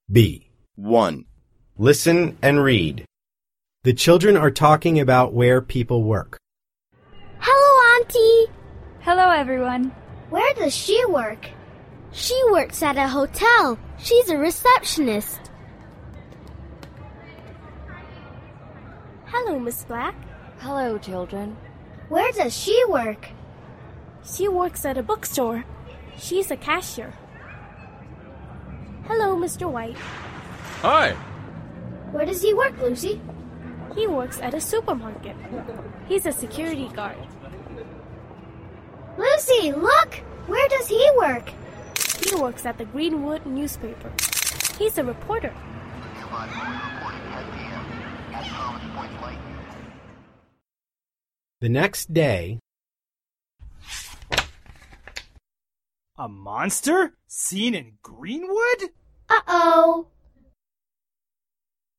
B. 1. Listen and read. The children are talking about where people work. Hello, Auntie. Hello, everyone. Where does she work? She works at a hotel. She's a receptionist. Hello, Miss Black. Hello, children. Where does she work? She works at a bookstore. She's a cashier. Hello, Mr. White. Hi. Where does he work, Lucy? He works at a supermarket. He's a security guard. Lucy, look! Where does he work? He works at the Greenwood newspaper. He's a reporter. The next day, A monster? Seen in Greenwood? Uh-oh.